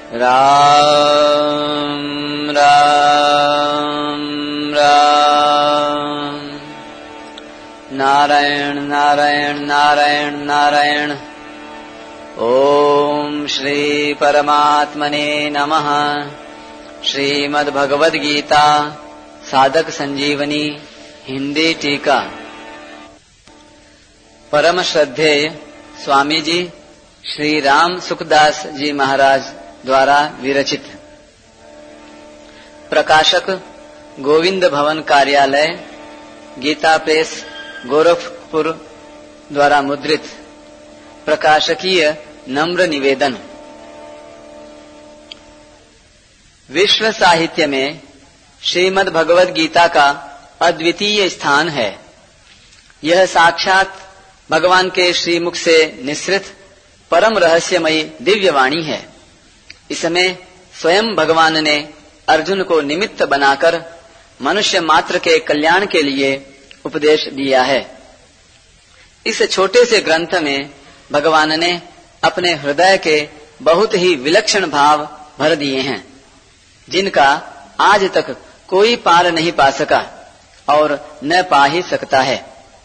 राम राम राम। नारायण नारायण नारायण नारायण। ओम श्री परमात्मने नमः। श्रीमद् भगवद गीता साधक संजीवनी हिंदी टीका। परम श्रद्धेय स्वामी जी श्री राम सुखदास जी महाराज द्वारा विरचित। प्रकाशक गोविंद भवन कार्यालय, गीता प्रेस, गोरखपुर द्वारा मुद्रित। प्रकाशकीय नम्र निवेदन। विश्व साहित्य में श्रीमद् भगवद गीता का अद्वितीय स्थान है। यह साक्षात भगवान के श्रीमुख से निसृत परम रहस्यमयी दिव्य वाणी है। इसमें स्वयं भगवान ने अर्जुन को निमित्त बनाकर मनुष्य मात्र के कल्याण के लिए उपदेश दिया है। इस छोटे से ग्रंथ में भगवान ने अपने हृदय के बहुत ही विलक्षण भाव भर दिए हैं, जिनका आज तक कोई पार नहीं पा सका और न पा ही सकता है।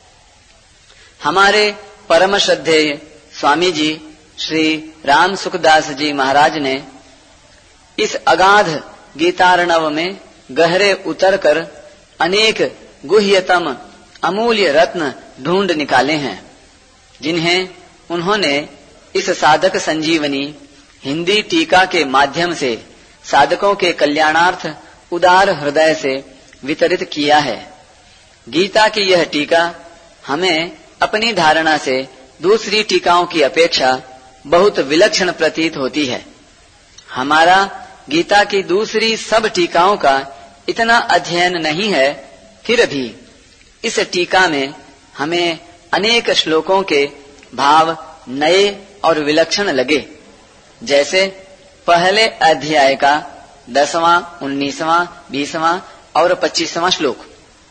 हमारे परम श्रद्धेय स्वामी जी श्री राम सुखदास जी महाराज ने इस अगाध गीतार्णव में गहरे उतरकर अनेक गुह्यतम अमूल्य रत्न ढूंढ निकाले हैं, जिन्हें उन्होंने इस साधक संजीवनी हिंदी टीका के माध्यम से साधकों के कल्याणार्थ उदार हृदय से वितरित किया है। गीता की यह टीका हमें अपनी धारणा से दूसरी टीकाओं की अपेक्षा बहुत विलक्षण प्रतीत होती है। हमारा गीता की दूसरी सब टीकाओं का इतना अध्ययन नहीं है, फिर भी इस टीका में हमें अनेक श्लोकों के भाव नए और विलक्षण लगे। जैसे पहले अध्याय का 10वां, 19वां, 20वां और 25वां श्लोक,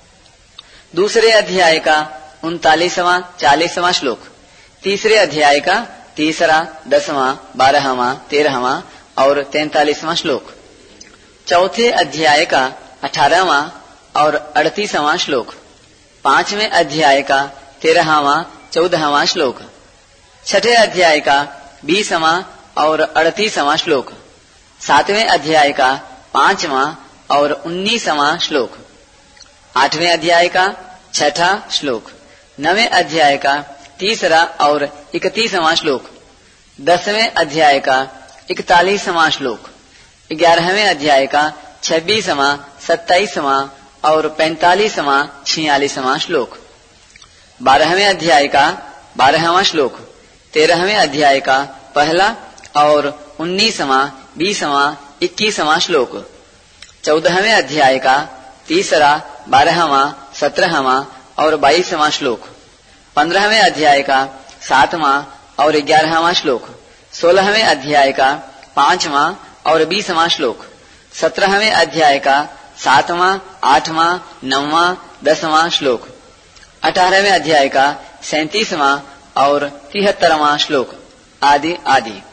दूसरे अध्याय का 39वां, 40वां श्लोक, तीसरे अध्याय का 3रा, 10वां, 12वां, 13वां और 43वां श्लोक, चौथे अध्याय का 18वां और 38वां श्लोक, 5वें अध्याय का 13वां, 14वां श्लोक, छठे अध्याय का 20वां और 38वां श्लोक, 7वें अध्याय का 5वां और 19वां श्लोक, 8वें अध्याय का 6ठा श्लोक, 9वें अध्याय का 3रा और 31वां श्लोक, 10वें अध्याय का 41वां श्लोक, 11वें अध्याय का 26वां, 27वां और 45वां, 46वां श्लोक, 12वें अध्याय का 12वां श्लोक, 13वें अध्याय का पहला और 19वां, 20वां, 21वां श्लोक, 14वें अध्याय का 3रा, 12वां, 17वां और 22वां श्लोक, 15वें अध्याय का 7वां और 11वां श्लोक, 16वें अध्याय का 5वां और 20वां श्लोक, 17वें अध्याय का 7वां, 8वां, 9वां, 10वां श्लोक, 18वें अध्याय का 37वां और 73वां श्लोक आदि आदि।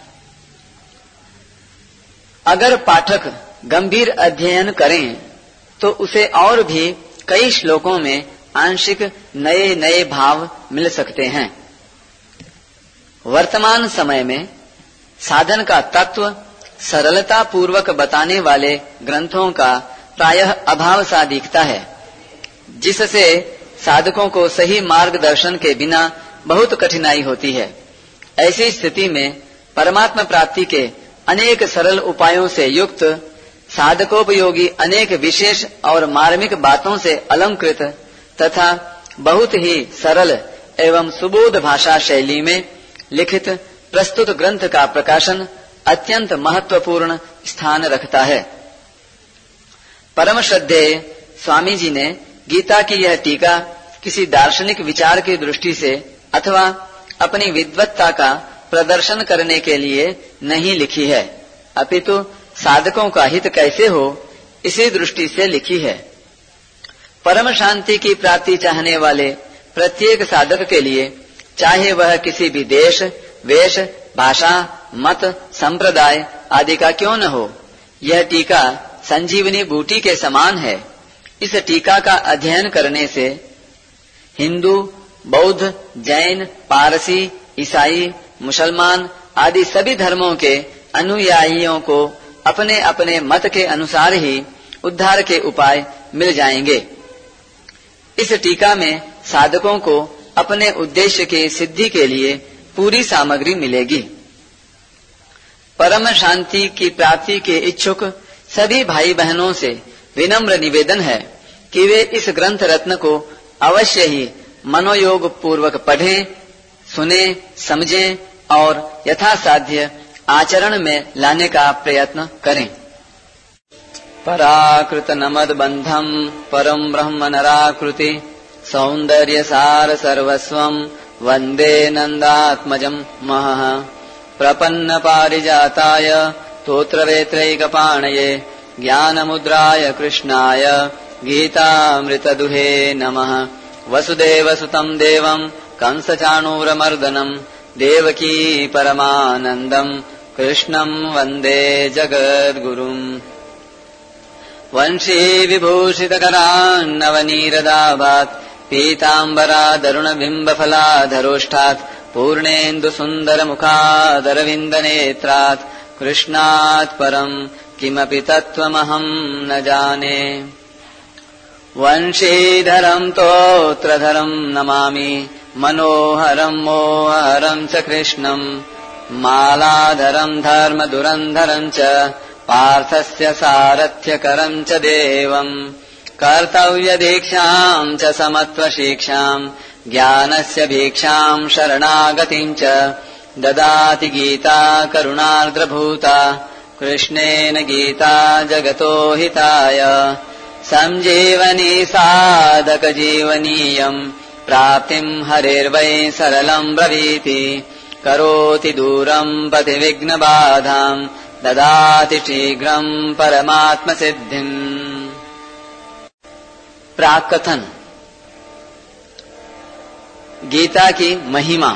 अगर पाठक गंभीर अध्ययन करें तो उसे और भी कई श्लोकों में आंशिक नए नए भाव मिल सकते हैं। वर्तमान समय में साधन का तत्व सरलता पूर्वक बताने वाले ग्रंथों का प्रायः अभाव सा दिखता है, जिससे साधकों को सही मार्गदर्शन के बिना बहुत कठिनाई होती है। ऐसी स्थिति में परमात्मा प्राप्ति के अनेक सरल उपायों से युक्त साधकोपयोगी अनेक विशेष और मार्मिक बातों से अलंकृत तथा बहुत ही सरल एवं सुबोध भाषा शैली में लिखित प्रस्तुत ग्रंथ का प्रकाशन अत्यंत महत्वपूर्ण स्थान रखता है। परम श्रद्धेय स्वामी जी ने गीता की यह टीका किसी दार्शनिक विचार की दृष्टि से अथवा अपनी विद्वत्ता का प्रदर्शन करने के लिए नहीं लिखी है, अपितु साधकों का हित कैसे हो इसी दृष्टि से लिखी है। परम शांति की प्राप्ति चाहने वाले प्रत्येक साधक के लिए, चाहे वह किसी भी देश, वेश, भाषा, मत, संप्रदाय आदि का क्यों न हो, यह टीका संजीवनी बूटी के समान है। इस टीका का अध्ययन करने से हिंदू, बौद्ध, जैन, पारसी, ईसाई, मुसलमान आदि सभी धर्मों के अनुयायियों को अपने अपने मत के अनुसार ही उद्धार के उपाय मिल जाएंगे। इस टीका में साधकों को अपने उद्देश्य की सिद्धि के लिए पूरी सामग्री मिलेगी। परम शांति की प्राप्ति के इच्छुक सभी भाई बहनों से विनम्र निवेदन है कि वे इस ग्रंथ रत्न को अवश्य ही मनोयोग पूर्वक पढ़ें, सुने, समझें और यथासाध्य आचरण में लाने का प्रयत्न करें। पराकृत नमद बंधम परम ब्रह्म नराकृति सौंदर्य सार सर्वस्वम वंदे नंदात्मजम महः प्रपन्न पारिजाताय तोत्रवेत्रैकपाणये ज्ञानमुद्राय कृष्णाय गीतामृतदुहे नमः। वसुदेवसुतं देवं कंसचाणूरमर्दनं देवकी परमानन्दं कृष्णं वन्दे जगद्गुरुम्। वंशी विभूषितकरान्नवनीरदाभात् पीताम्बरादरुणबिम्बफलाधरोष्ठात् पूर्णेन्दुसुन्दरमुखादरविन्दनेत्रात् कृष्णात् परं किमपि तत्त्वमहं न जाने। वंशीधरं तोत्रधरं नमामि मनोहरं मोहरं च कृष्णं मालाधरं धर्मदुरन्धरं च पार्थस्य सारथ्यकरं च देवं कर्तव्यदीक्षां च समत्वशिक्षां ज्ञानस्य भिक्षां शरणागतिं च ददाति गीता करुणार्द्रभूता कृष्णेन गीता जगतो हिताय। संजीवनी साधक जीवनीयं प्राप्तिं हरेर्वै सरलं ब्रवीति करोति दूरं पथिविघ्नबाधां ददाति शीघ्रं परमात्मसिद्धिम्। प्राकथन। गीता की महिमा।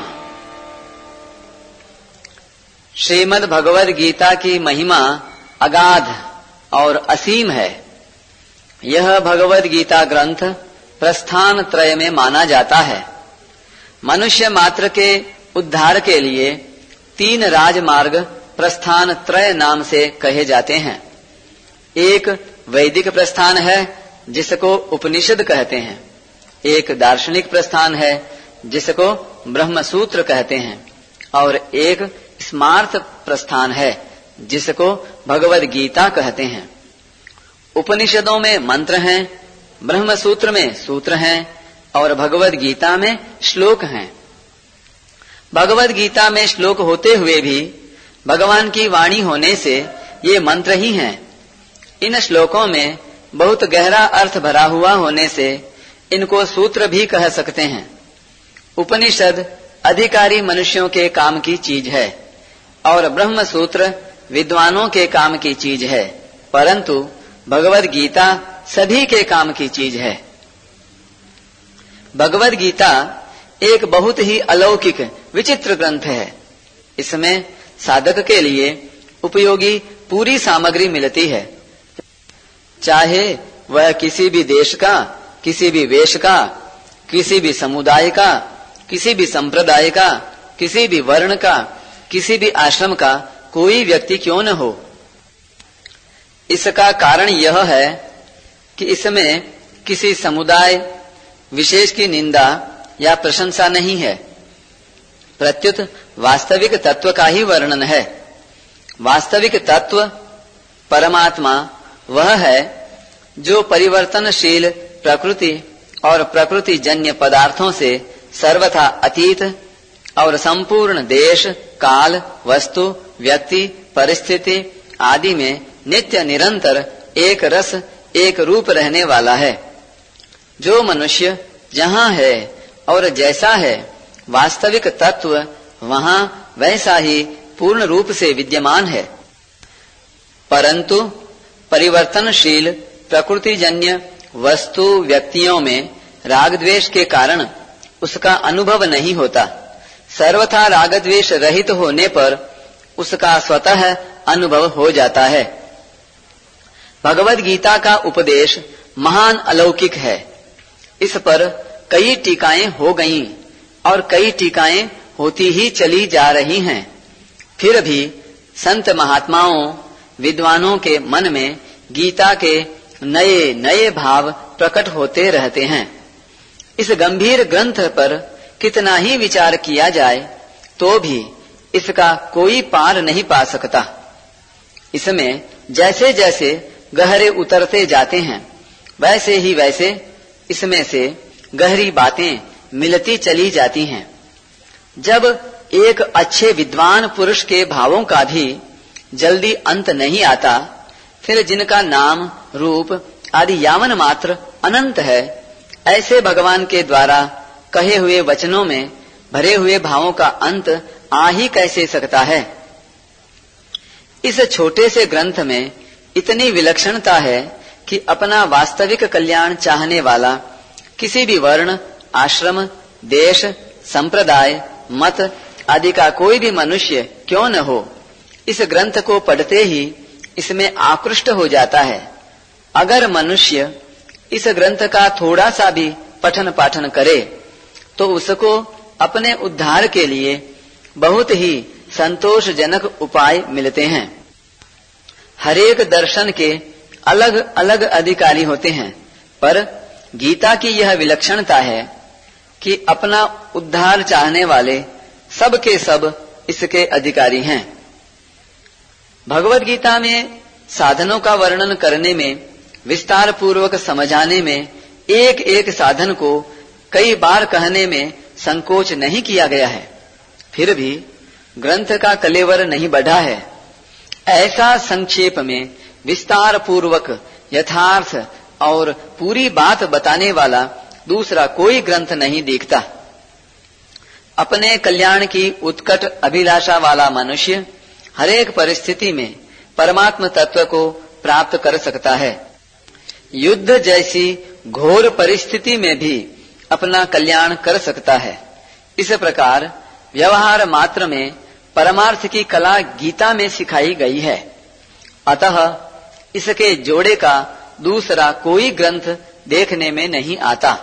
श्रीमद् भगवद गीता की महिमा अगाध और असीम है। यह भगवद गीता ग्रंथ प्रस्थान त्रय में माना जाता है। मनुष्य मात्र के उद्धार के लिए 3 राजमार्ग प्रस्थान त्रय नाम से कहे जाते हैं। एक वैदिक प्रस्थान है जिसको उपनिषद कहते हैं, एक दार्शनिक प्रस्थान है जिसको ब्रह्म सूत्र कहते हैं, और एक स्मार्थ प्रस्थान है जिसको भगवद गीता कहते हैं। उपनिषदों में मंत्र हैं, ब्रह्म सूत्र में सूत्र हैं और भगवद गीता में श्लोक हैं। भगवद गीता में श्लोक होते हुए भी भगवान की वाणी होने से ये मंत्र ही हैं। इन श्लोकों में बहुत गहरा अर्थ भरा हुआ होने से इनको सूत्र भी कह सकते हैं। उपनिषद अधिकारी मनुष्यों के काम की चीज है और ब्रह्म सूत्र विद्वानों के काम की चीज है, परंतु भगवद गीता सभी के काम की चीज है। भगवद गीता एक बहुत ही अलौकिक विचित्र ग्रंथ है। इसमें साधक के लिए उपयोगी पूरी सामग्री मिलती है, चाहे वह किसी भी देश का, किसी भी वेश का, किसी भी समुदाय का, किसी भी संप्रदाय का, किसी भी वर्ण का, किसी भी आश्रम का कोई व्यक्ति क्यों न हो। इसका कारण यह है कि इसमें किसी समुदाय विशेष की निंदा या प्रशंसा नहीं है, प्रत्युत वास्तविक तत्व का ही वर्णन है। वास्तविक तत्व परमात्मा वह है जो परिवर्तनशील प्रकृति और प्रकृति जन्य पदार्थों से सर्वथा अतीत और संपूर्ण देश, काल, वस्तु, व्यक्ति, परिस्थिति आदि में नित्य निरंतर एक रस, एक रूप रहने वाला है। जो मनुष्य जहाँ है और जैसा है, वास्तविक तत्व वहाँ वैसा ही पूर्ण रूप से विद्यमान है, परंतु परिवर्तनशील प्रकृतिजन्य वस्तु व्यक्तियों में राग द्वेष के कारण उसका अनुभव नहीं होता। सर्वथा राग द्वेष रहित होने पर उसका स्वतः अनुभव हो जाता है। भगवद गीता का उपदेश महान अलौकिक है। इस पर कई टीकाएं हो गईं और कई टीकाएं होती ही चली जा रही हैं। फिर भी संत महात्माओं विद्वानों के मन में गीता के नए नए भाव प्रकट होते रहते हैं। इस गंभीर ग्रंथ पर कितना ही विचार किया जाए तो भी इसका कोई पार नहीं पा सकता। इसमें जैसे जैसे गहरे उतरते जाते हैं वैसे ही वैसे इसमें से गहरी बातें मिलती चली जाती हैं। जब एक अच्छे विद्वान पुरुष के भावों का भी जल्दी अंत नहीं आता, फिर जिनका नाम रूप आदि यावन मात्र अनंत है, ऐसे भगवान के द्वारा कहे हुए वचनों में भरे हुए भावों का अंत आ ही कैसे सकता है। इस छोटे से ग्रंथ में इतनी विलक्षणता है कि अपना वास्तविक कल्याण चाहने वाला किसी भी वर्ण, आश्रम, देश, संप्रदाय, मत आदि का कोई भी मनुष्य क्यों न हो, इस ग्रंथ को पढ़ते ही इसमें आकृष्ट हो जाता है। अगर मनुष्य इस ग्रंथ का थोड़ा सा भी पठन पाठन करे तो उसको अपने उद्धार के लिए बहुत ही संतोषजनक उपाय मिलते हैं। हरेक दर्शन के अलग अलग अधिकारी होते हैं, पर गीता की यह विलक्षणता है कि अपना उद्धार चाहने वाले सब के सब इसके अधिकारी हैं। भगवद गीता में साधनों का वर्णन करने में, विस्तार पूर्वक समझाने में, एक एक साधन को कई बार कहने में संकोच नहीं किया गया है। फिर भी ग्रंथ का कलेवर नहीं बढ़ा है। ऐसा संक्षेप में विस्तार पूर्वक यथार्थ और पूरी बात बताने वाला दूसरा कोई ग्रंथ नहीं दिखता। अपने कल्याण की उत्कट अभिलाषा वाला मनुष्य हरेक परिस्थिति में परमात्म तत्व को प्राप्त कर सकता है। युद्ध जैसी घोर परिस्थिति में भी अपना कल्याण कर सकता है। इस प्रकार व्यवहार मात्र में परमार्थ की कला गीता में सिखाई गई है। अतः इसके जोड़े का दूसरा कोई ग्रंथ देखने में नहीं आता।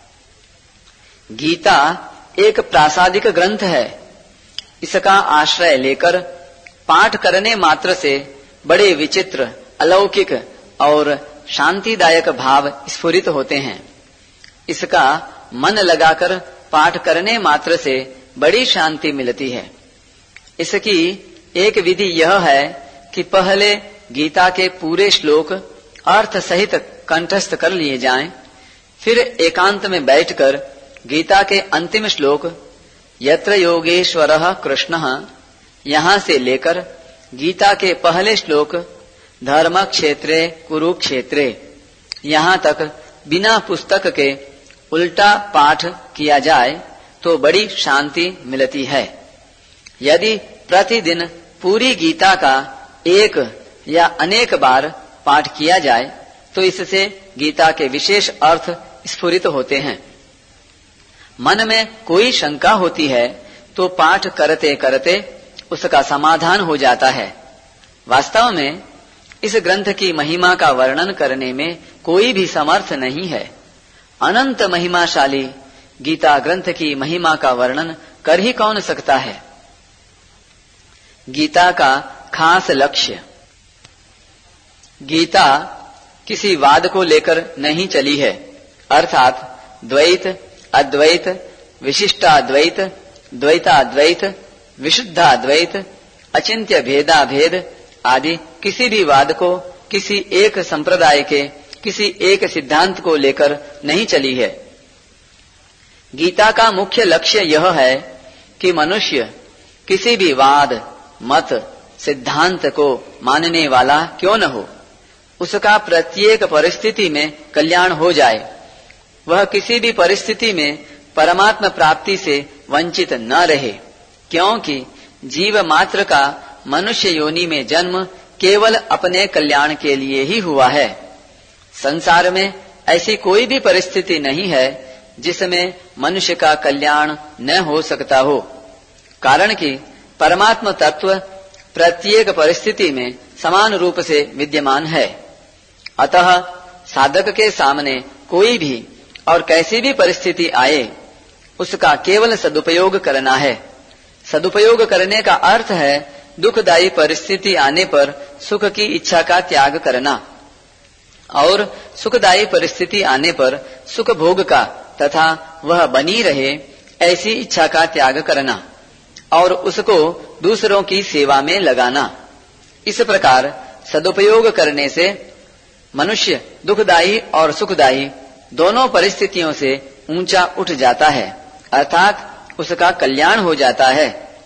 गीता एक प्रासादिक ग्रंथ है। इसका आश्रय लेकर पाठ करने मात्र से बड़े विचित्र, अलौकिक और शांतिदायक भाव स्फुरित होते हैं। इसका मन लगाकर पाठ करने मात्र से बड़ी शांति मिलती है। इसकी एक विधि यह है कि पहले गीता के पूरे श्लोक अर्थ सहित कंठस्थ कर लिए जाएं, फिर एकांत में बैठकर गीता के अंतिम श्लोक यत्र योगेश्वरः कृष्णः यहाँ से लेकर गीता के पहले श्लोक धर्म क्षेत्रे कुरुक्षेत्रे यहाँ तक बिना पुस्तक के उल्टा पाठ किया जाए तो बड़ी शांति मिलती है। यदि प्रतिदिन पूरी गीता का एक या अनेक बार पाठ किया जाए तो इससे गीता के विशेष अर्थ स्फुरित होते हैं। मन में कोई शंका होती है तो पाठ करते करते उसका समाधान हो जाता है। वास्तव में इस ग्रंथ की महिमा का वर्णन करने में कोई भी समर्थ नहीं है। अनंत महिमाशाली गीता ग्रंथ की महिमा का वर्णन कर ही कौन सकता है। गीता का खास लक्ष्य। गीता किसी वाद को लेकर नहीं चली है, अर्थात द्वैत, अद्वैत, विशिष्टाद्वैत, द्वैताद्वैत, विशुद्धाद्वैत, अचिंत्य भेदाभेद आदि किसी भी वाद को किसी एक संप्रदाय के किसी एक सिद्धांत को लेकर नहीं चली है। गीता का मुख्य लक्ष्य यह है कि मनुष्य किसी भी वाद, मत, सिद्धांत को मानने वाला क्यों न हो, उसका प्रत्येक परिस्थिति में कल्याण हो जाए। वह किसी भी परिस्थिति में परमात्म प्राप्ति से वंचित न रहे, क्योंकि जीव मात्र का मनुष्य योनि में जन्म केवल अपने कल्याण के लिए ही हुआ है। संसार में ऐसी कोई भी परिस्थिति नहीं है जिसमें मनुष्य का कल्याण न हो सकता हो, कारण कि परमात्म तत्व प्रत्येक परिस्थिति में समान रूप से विद्यमान है। अतः साधक के सामने कोई भी और कैसी भी परिस्थिति आए, उसका केवल सदुपयोग करना है। सदुपयोग करने का अर्थ है दुखदायी परिस्थिति आने पर सुख की इच्छा का त्याग करना और सुखदायी परिस्थिति आने पर सुख भोग का तथा वह बनी रहे ऐसी इच्छा का त्याग करना और उसको दूसरों की सेवा में लगाना। इस प्रकार सदुपयोग करने से मनुष्य दुखदायी और सुखदायी दोनों परिस्थितियों से ऊंचा उठ जाता है, अर्थात उसका कल्याण हो जाता है।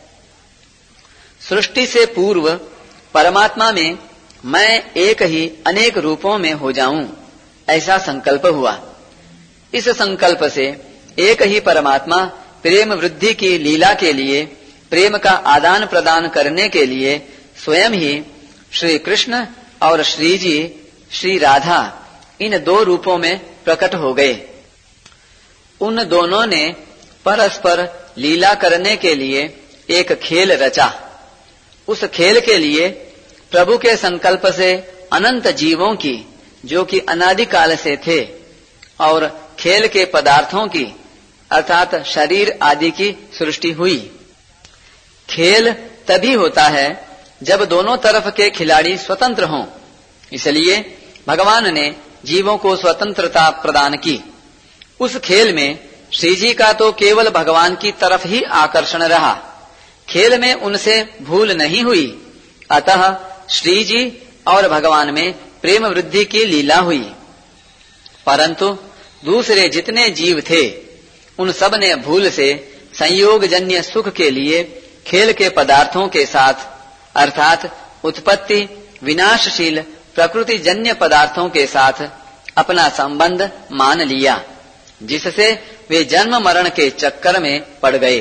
सृष्टि से पूर्व परमात्मा में मैं एक ही अनेक रूपों में हो जाऊं, ऐसा संकल्प हुआ। इस संकल्प से एक ही परमात्मा प्रेम वृद्धि की लीला के लिए, प्रेम का आदान प्रदान करने के लिए स्वयं ही श्री कृष्ण और श्री जी श्री राधा इन दो रूपों में प्रकट हो गए। उन दोनों ने परस्पर लीला करने के लिए एक खेल रचा। उस खेल के लिए प्रभु के संकल्प से अनंत जीवों की, जो कि अनादिकाल से थे, और खेल के पदार्थों की अर्थात शरीर आदि की सृष्टि हुई। खेल तभी होता है जब दोनों तरफ के खिलाड़ी स्वतंत्र हों। इसलिए भगवान ने जीवों को स्वतंत्रता प्रदान की। उस खेल में श्री जी का तो केवल भगवान की तरफ ही आकर्षण रहा, खेल में उनसे भूल नहीं हुई। अतः श्री जी और भगवान में प्रेम वृद्धि की लीला हुई। परंतु दूसरे जितने जीव थे, उन सब ने भूल से संयोग जन्य सुख के लिए खेल के पदार्थों के साथ अर्थात उत्पत्ति विनाशशील प्रकृति जन्य पदार्थों के साथ अपना संबंध मान लिया, जिससे वे जन्म मरण के चक्कर में पड़ गए।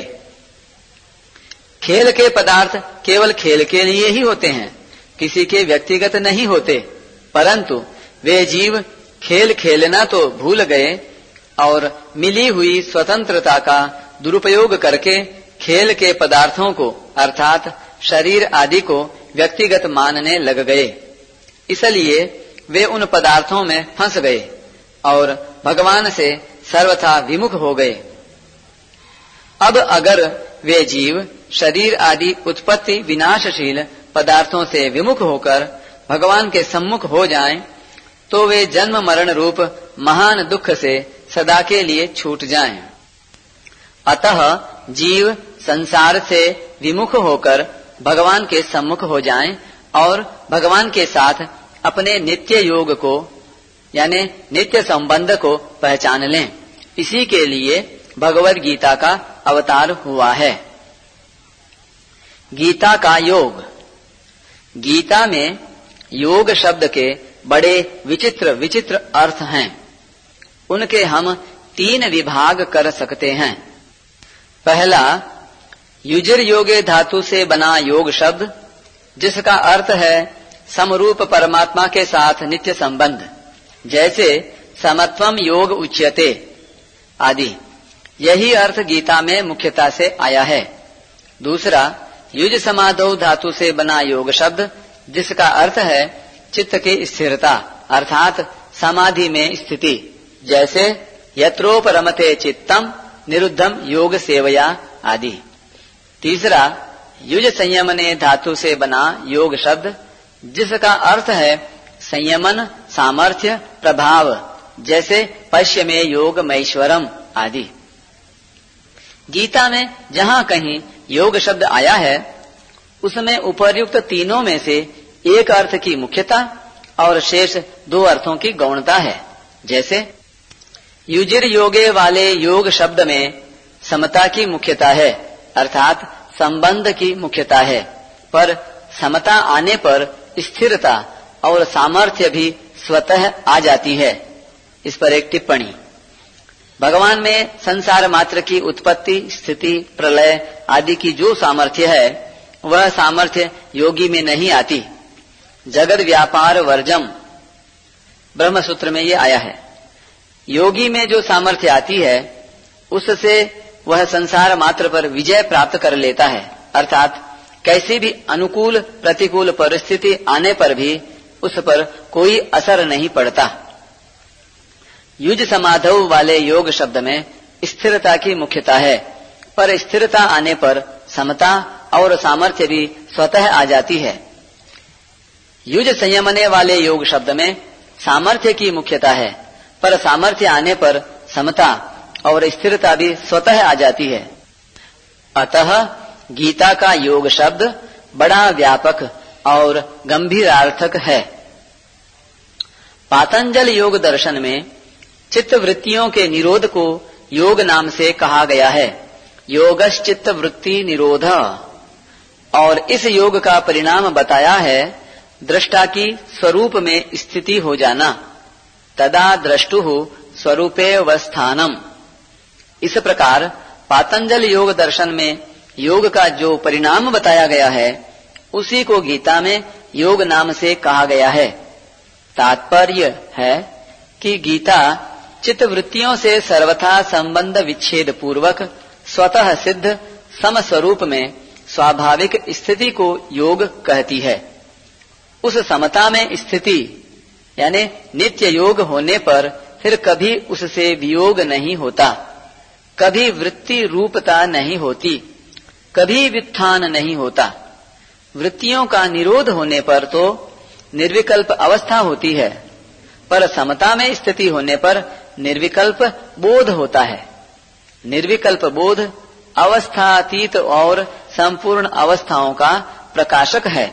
खेल के पदार्थ केवल खेल के लिए ही होते हैं, किसी के व्यक्तिगत नहीं होते। परंतु वे जीव खेल खेलना तो भूल गए और मिली हुई स्वतंत्रता का दुरुपयोग करके खेल के पदार्थों को अर्थात शरीर आदि को व्यक्तिगत मानने लग गए। इसलिए वे उन पदार्थों में फंस गए और भगवान से सर्वथा विमुख हो गए। अब अगर वे जीव शरीर आदि उत्पत्ति विनाशशील पदार्थों से विमुख होकर भगवान के सम्मुख हो जाएं, तो वे जन्म मरण रूप महान दुख से सदा के लिए छूट जाएं। अतः जीव संसार से विमुख होकर भगवान के सम्मुख हो जाएं और भगवान के साथ अपने नित्य योग को यानी नित्य संबंध को पहचान लें। इसी के लिए भगवद गीता का अवतार हुआ है। गीता का योग। गीता में योग शब्द के बड़े विचित्र विचित्र अर्थ हैं। उनके हम 3 विभाग कर सकते हैं। पहला, युजर योगे धातु से बना योग शब्द, जिसका अर्थ है समरूप परमात्मा के साथ नित्य संबंध, जैसे समत्वम योग उच्यते आदि। यही अर्थ गीता में मुख्यता से आया है। दूसरा, युज समाधौ धातु से बना योग शब्द, जिसका अर्थ है चित्त की स्थिरता अर्थात समाधि में स्थिति, जैसे यत्रोपरमते चित्तम निरुद्धम योग सेवया आदि। तीसरा, युज संयमने धातु से बना योग शब्द, जिसका अर्थ है संयमन सामर्थ्य प्रभाव, जैसे पश्य में योग महेश्वरम आदि। गीता में जहाँ कहीं योग शब्द आया है, उसमें उपर्युक्त तीनों में से एक अर्थ की मुख्यता और शेष 2 अर्थों की गौणता है। जैसे युजिर योगे वाले योग शब्द में समता की मुख्यता है अर्थात संबंध की मुख्यता है, पर समता आने पर स्थिरता और सामर्थ्य भी स्वतः आ जाती है। इस पर एक टिप्पणी। भगवान में संसार मात्र की उत्पत्ति स्थिति प्रलय आदि की जो सामर्थ्य है, वह सामर्थ्य योगी में नहीं आती। जगद व्यापार वर्जम ब्रह्म सूत्र में ये आया है। योगी में जो सामर्थ्य आती है, उससे वह संसार मात्र पर विजय प्राप्त कर लेता है, अर्थात कैसी भी अनुकूल प्रतिकूल परिस्थिति आने पर भी उस पर कोई असर नहीं पड़ता। युज समाधौ वाले योग शब्द में स्थिरता की मुख्यता है, पर स्थिरता आने पर समता और सामर्थ्य भी स्वतः आ जाती है। युज संयमने वाले योग शब्द में सामर्थ्य की मुख्यता है, पर सामर्थ्य आने पर समता और स्थिरता भी स्वतः आ जाती है। अतः गीता का योग शब्द बड़ा व्यापक और गंभीरार्थक है। पातंजल योग दर्शन में चित्त वृत्तियों के निरोध को योग नाम से कहा गया है, योगश्चित्त वृत्ति निरोध। और इस योग का परिणाम बताया है दृष्टा की स्वरूप में स्थिति हो जाना, तदा द्रष्टुः स्वरूपेवस्थानम। इस प्रकार पातंजल योग दर्शन में योग का जो परिणाम बताया गया है उसी को गीता में योग नाम से कहा गया है। तात्पर्य है कि गीता चित्तवृत्तियों से सर्वथा संबंध विच्छेद पूर्वक स्वतः सिद्ध समस्वरूप में स्वाभाविक स्थिति को योग कहती है। उस समता में स्थिति यानी नित्य योग होने पर फिर कभी उससे वियोग नहीं होता, कभी वृत्ति रूपता नहीं होती, कभी व्युत्थान नहीं होता। वृत्तियों का निरोध होने पर तो निर्विकल्प अवस्था होती है, पर समता में स्थिति होने पर निर्विकल्प बोध होता है। निर्विकल्प बोध अवस्थातीत और संपूर्ण अवस्थाओं का प्रकाशक है।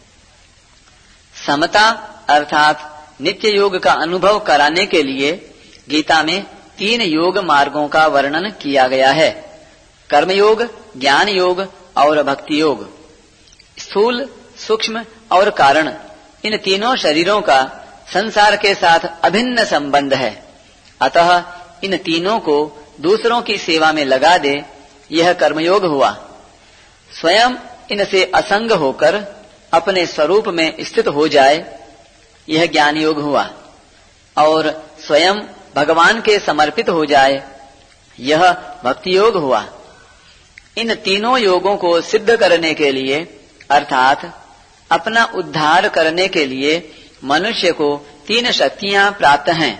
समता अर्थात नित्य योग का अनुभव कराने के लिए गीता में 3 योग मार्गों का वर्णन किया गया है, कर्मयोग, ज्ञान योग और भक्ति योग। स्थूल, सूक्ष्म और कारण, इन तीनों शरीरों का संसार के साथ अभिन्न संबंध है। अतः इन तीनों को दूसरों की सेवा में लगा दे, यह कर्मयोग हुआ। स्वयं इनसे असंग होकर अपने स्वरूप में स्थित हो जाए, यह ज्ञान योग हुआ। और स्वयं भगवान के समर्पित हो जाए, यह भक्ति योग हुआ। इन तीनों योगों को सिद्ध करने के लिए अर्थात अपना उद्धार करने के लिए मनुष्य को 3 शक्तियां प्राप्त हैं।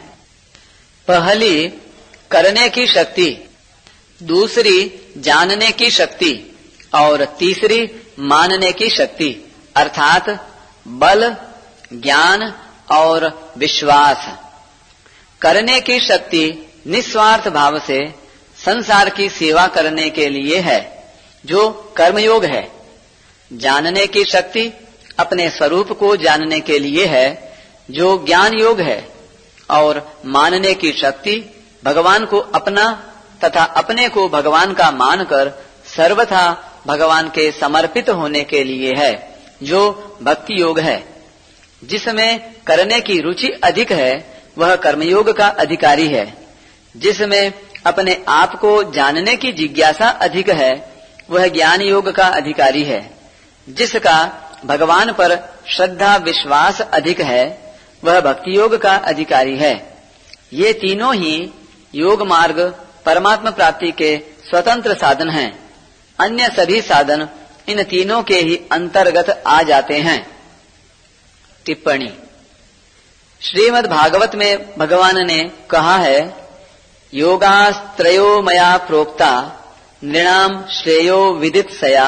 पहली करने की शक्ति, दूसरी जानने की शक्ति और तीसरी मानने की शक्ति अर्थात बल, ज्ञान और विश्वास। करने की शक्ति निस्वार्थ भाव से संसार की सेवा करने के लिए है, जो कर्मयोग है। जानने की शक्ति अपने स्वरूप को जानने के लिए है, जो ज्ञान योग है। और मानने की शक्ति भगवान को अपना तथा अपने को भगवान का मानकर सर्वथा भगवान के समर्पित होने के लिए है, जो भक्ति योग है। जिसमें करने की रुचि अधिक है वह कर्मयोग का अधिकारी है। जिसमें अपने आप को जानने की जिज्ञासा अधिक है वह ज्ञान योग का अधिकारी है। जिसका भगवान पर श्रद्धा विश्वास अधिक है वह भक्ति योग का अधिकारी है। ये तीनों ही योग मार्ग परमात्मा प्राप्ति के स्वतंत्र साधन हैं। अन्य सभी साधन इन तीनों के ही अंतर्गत आ जाते हैं। टिप्पणी। श्रीमद् भागवत में भगवान ने कहा है, योगास्त्रयो मया प्रोक्ता नृणाम श्रेयो विदित्सया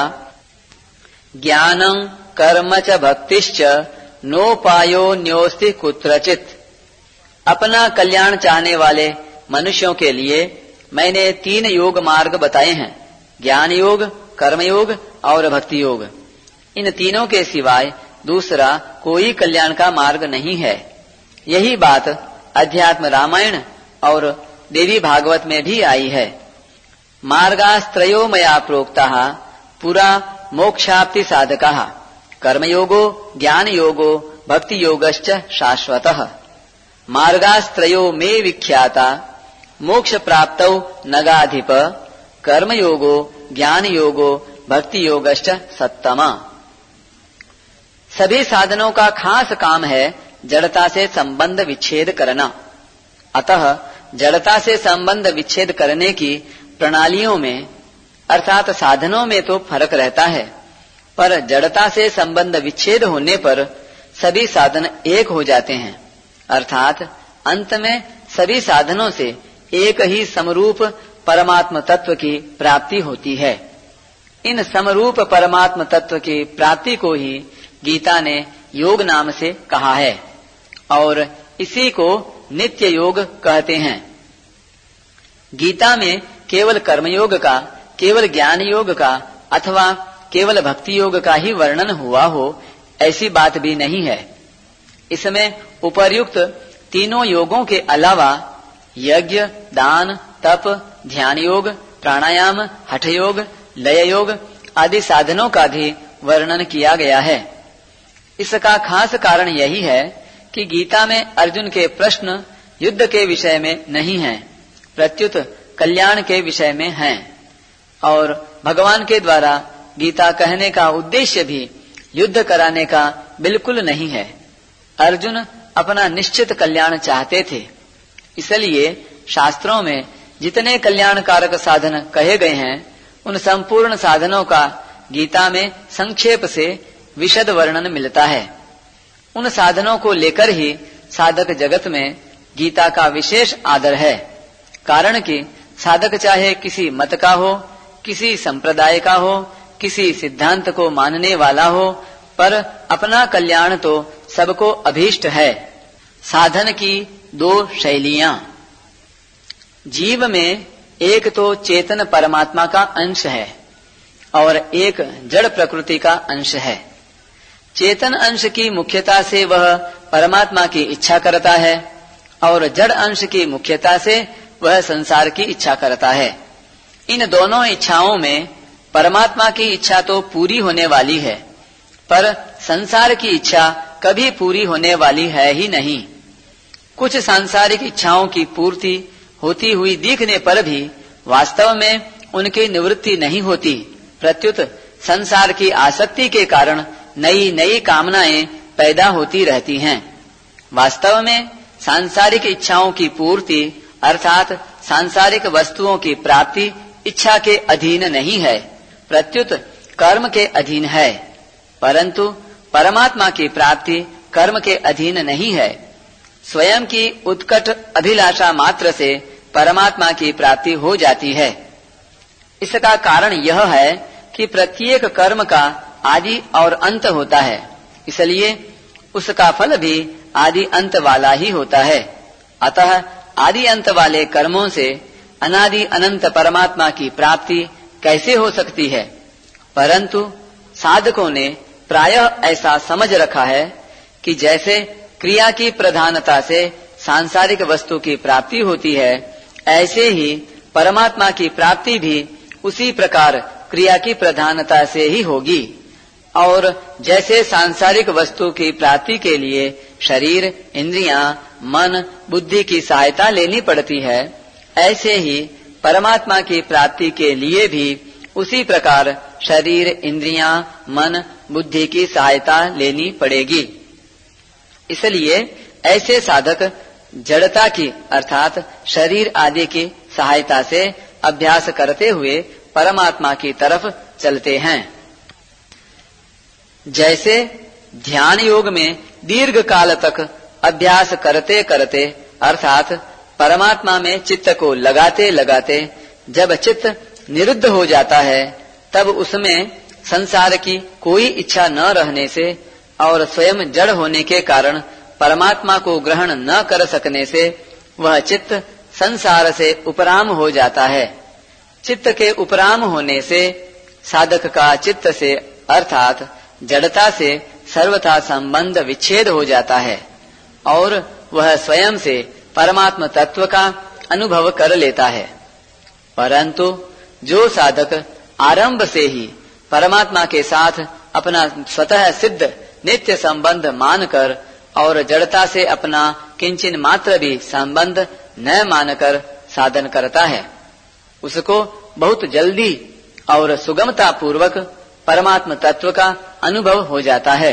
ज्ञानं कर्म च भक्तिश्च नोपायो न्योस्ति कुत्रचित। अपना कल्याण चाहने वाले मनुष्यों के लिए मैंने 3 योग मार्ग बताए हैं, ज्ञान योग, कर्मयोग और भक्ति योग। इन तीनों के सिवाय दूसरा कोई कल्याण का मार्ग नहीं है। यही बात अध्यात्म रामायण और देवी भागवत में भी आई है। मार्गास्त्रयो मया प्रोक्ताः पुरा मोक्षाप्ति साधकाः कर्मयोगो ज्ञान योगो भक्ति योगश्च शाश्वतः। मार्गास्त्रयो मे विख्याता मोक्ष प्राप्तौ नगाधिप कर्मयोगो ज्ञान योगो भक्ति योगश्च सत्तमा। सभी साधनों का खास काम है जड़ता से संबंध विच्छेद करना। अतः जड़ता से संबंध विच्छेद करने की प्रणालियों में अर्थात साधनों में तो फर्क रहता है, पर जड़ता से संबंध विच्छेद होने पर सभी साधन एक हो जाते हैं, अर्थात अंत में सभी साधनों से एक ही समरूप परमात्म तत्व की प्राप्ति होती है। इन समरूप परमात्म तत्व की प्राप्ति को ही गीता ने योग नाम से कहा है और इसी को नित्य योग कहते हैं। गीता में केवल कर्मयोग का, केवल ज्ञान योग का अथवा केवल भक्ति योग का ही वर्णन हुआ हो, ऐसी बात भी नहीं है। इसमें उपर्युक्त तीनों योगों के अलावा यज्ञ, दान, तप, ध्यान योग, प्राणायाम, हठ योग, लय योग आदि साधनों का भी वर्णन किया गया है। इसका खास कारण यही है कि गीता में अर्जुन के प्रश्न युद्ध के विषय में नहीं हैं, प्रत्युत कल्याण के विषय में हैं और भगवान के द्वारा गीता कहने का उद्देश्य भी युद्ध कराने का बिल्कुल नहीं है। अर्जुन अपना निश्चित कल्याण चाहते थे, इसलिए शास्त्रों में जितने कल्याणकारक साधन कहे गए हैं उन संपूर्ण साधनों का गीता में संक्षेप से विशद वर्णन मिलता है। उन साधनों को लेकर ही साधक जगत में गीता का विशेष आदर है, कारण कि साधक चाहे किसी मत का हो, किसी संप्रदाय का हो, किसी सिद्धांत को मानने वाला हो, पर अपना कल्याण तो सबको अभीष्ट है। साधन की दो शैलियां। जीव में एक तो चेतन परमात्मा का अंश है और एक जड़ प्रकृति का अंश है। चेतन अंश की मुख्यता से वह परमात्मा की इच्छा करता है और जड़ अंश की मुख्यता से वह संसार की इच्छा करता है। इन दोनों इच्छाओं में परमात्मा की इच्छा तो पूरी होने वाली है, पर संसार की इच्छा कभी पूरी होने वाली है ही नहीं। कुछ सांसारिक इच्छाओं की पूर्ति होती हुई दिखने पर भी वास्तव में उनकी निवृत्ति नहीं होती, प्रत्युत संसार की आसक्ति के कारण नई नई कामनाएं पैदा होती रहती हैं। वास्तव में सांसारिक इच्छाओं की पूर्ति अर्थात सांसारिक वस्तुओं की प्राप्ति इच्छा के अधीन नहीं है, प्रत्युत कर्म के अधीन है, परंतु परमात्मा की प्राप्ति कर्म के अधीन नहीं है। स्वयं की उत्कट अभिलाषा मात्र से परमात्मा की प्राप्ति हो जाती है। इसका कारण यह है कि प्रत्येक कर्म का आदि और अंत होता है, इसलिए उसका फल भी आदि अंत वाला ही होता है। अतः आदि अंत वाले कर्मों से अनादि अनंत परमात्मा की प्राप्ति कैसे हो सकती है? परंतु साधकों ने प्रायः ऐसा समझ रखा है कि जैसे क्रिया की प्रधानता से सांसारिक वस्तु की प्राप्ति होती है, ऐसे ही परमात्मा की प्राप्ति भी उसी प्रकार क्रिया की प्रधानता से ही होगी। और जैसे सांसारिक वस्तु की प्राप्ति के लिए शरीर, इंद्रियां, मन, बुद्धि की सहायता लेनी पड़ती है, ऐसे ही परमात्मा की प्राप्ति के लिए भी उसी प्रकार शरीर, इंद्रियां, मन, बुद्धि की सहायता लेनी पड़ेगी। इसलिए ऐसे साधक जड़ता की अर्थात शरीर आदि की सहायता से अभ्यास करते हुए परमात्मा की तरफ चलते हैं। जैसे ध्यान योग में दीर्घ काल तक अभ्यास करते करते अर्थात परमात्मा में चित्त को लगाते लगाते जब चित्त निरुद्ध हो जाता है, तब उसमें संसार की कोई इच्छा न रहने से और स्वयं जड़ होने के कारण परमात्मा को ग्रहण न कर सकने से वह चित्त संसार से उपराम हो जाता है। चित्त के उपराम होने से साधक का चित्त से अर्थात जड़ता से सर्वथा संबंध विच्छेद हो जाता है और वह स्वयं से परमात्म तत्व का अनुभव कर लेता है। परंतु जो साधक आरंभ से ही परमात्मा के साथ अपना स्वतः सिद्ध नित्य संबंध मानकर और जड़ता से अपना किंचिन मात्र भी संबंध न मानकर साधन करता है, उसको बहुत जल्दी और सुगमता पूर्वक परमात्म तत्व का अनुभव हो जाता है।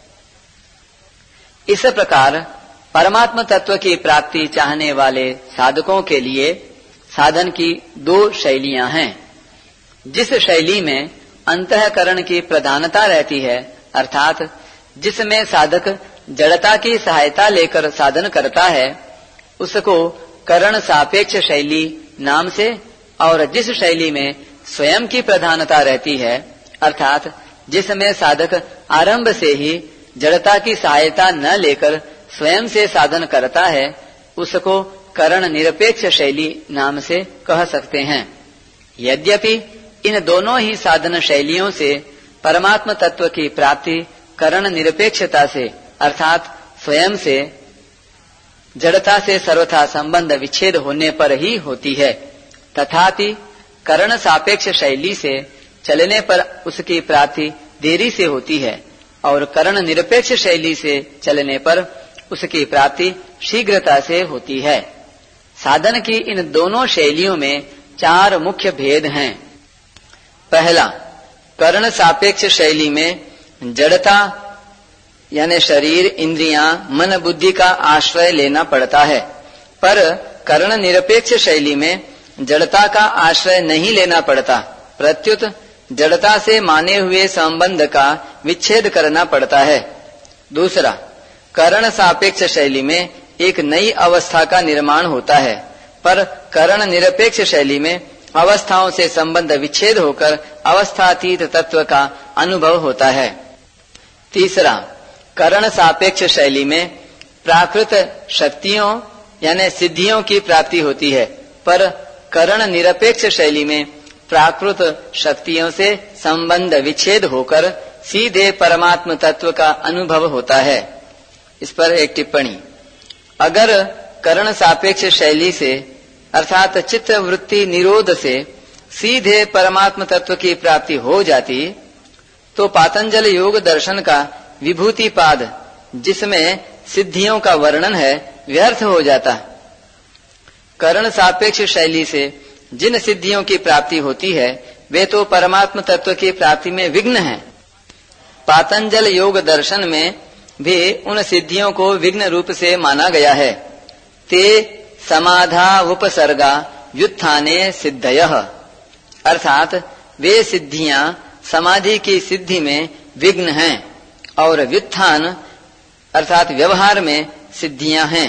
इस प्रकार परमात्म तत्व की प्राप्ति चाहने वाले साधकों के लिए साधन की दो शैलियां हैं। जिस शैली में अंतःकरण की प्रधानता रहती है, अर्थात जिसमें साधक जड़ता की सहायता लेकर साधन करता है उसको करण सापेक्ष शैली नाम से, और जिस शैली में स्वयं की प्रधानता रहती है, अर्थात जिसमें साधक आरंभ से ही जड़ता की सहायता न लेकर स्वयं से साधन करता है, उसको करण निरपेक्ष शैली नाम से कह सकते हैं। यद्यपि इन दोनों ही साधन शैलियों से परमात्म तत्व की प्राप्ति करण निरपेक्षता से, अर्थात स्वयं से जड़ता से सर्वथा संबंध विच्छेद होने पर ही होती है, तथापि करण सापेक्ष शैली से चलने पर उसकी प्राप्ति देरी से होती है और करण निरपेक्ष शैली से चलने पर उसकी प्राप्ति शीघ्रता से होती है। साधन की इन दोनों शैलियों में 4 मुख्य भेद हैं। पहला, करण सापेक्ष शैली में जड़ता यानी शरीर, इंद्रियां, मन, बुद्धि का आश्रय लेना पड़ता है, पर करण निरपेक्ष शैली में जड़ता का आश्रय नहीं लेना पड़ता, प्रत्युत जड़ता से माने हुए संबंध का विच्छेद करना पड़ता है। दूसरा, करण सापेक्ष शैली में एक नई अवस्था का निर्माण होता है, पर करण निरपेक्ष शैली में अवस्थाओं से संबंध विच्छेद होकर अवस्थातीत तत्व का अनुभव होता है। तीसरा, करण सापेक्ष शैली में प्राकृत शक्तियों यानी सिद्धियों की प्राप्ति होती है, पर करण निरपेक्ष शैली में प्राकृत शक्तियों से संबंध विच्छेद होकर सीधे परमात्म तत्व का अनुभव होता है। इस पर एक टिप्पणी, अगर करण सापेक्ष शैली से अर्थात चित्त वृत्ति निरोध से सीधे परमात्म तत्व की प्राप्ति हो जाती तो पातंजल योग दर्शन का विभूति पाद जिसमें सिद्धियों का वर्णन है व्यर्थ हो जाता। करण सापेक्ष शैली से जिन सिद्धियों की प्राप्ति होती है वे तो परमात्म तत्व की प्राप्ति में विघ्न हैं। पातंजल योग दर्शन में भी उन सिद्धियों को विघ्न रूप से माना गया है। ते समाधा उपसर्गा व्युत्थाने सिद्धयः, अर्थात वे सिद्धियां समाधि की सिद्धि में विघ्न हैं और व्युत्थान अर्थात व्यवहार में सिद्धियां हैं।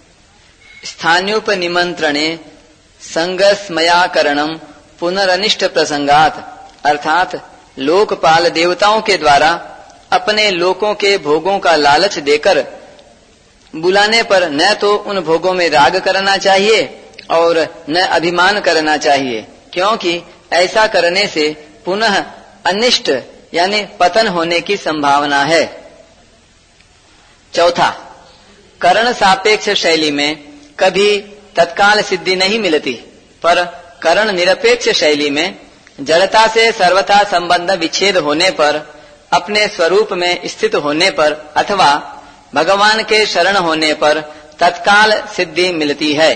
स्थान्योपनिमंत्रणे संगस्मयाकरणम पुनरनिष्ट प्रसंगात, अर्थात लोकपाल देवताओं के द्वारा अपने लोकों के भोगों का लालच देकर बुलाने पर न तो उन भोगों में राग करना चाहिए और न अभिमान करना चाहिए, क्योंकि ऐसा करने से पुनः अनिष्ट यानी पतन होने की संभावना है। चौथा, करण सापेक्ष शैली में कभी तत्काल सिद्धि नहीं मिलती, पर करण निरपेक्ष शैली में जड़ता से सर्वथा संबंध विच्छेद होने पर, अपने स्वरूप में स्थित होने पर अथवा भगवान के शरण होने पर तत्काल सिद्धि मिलती है।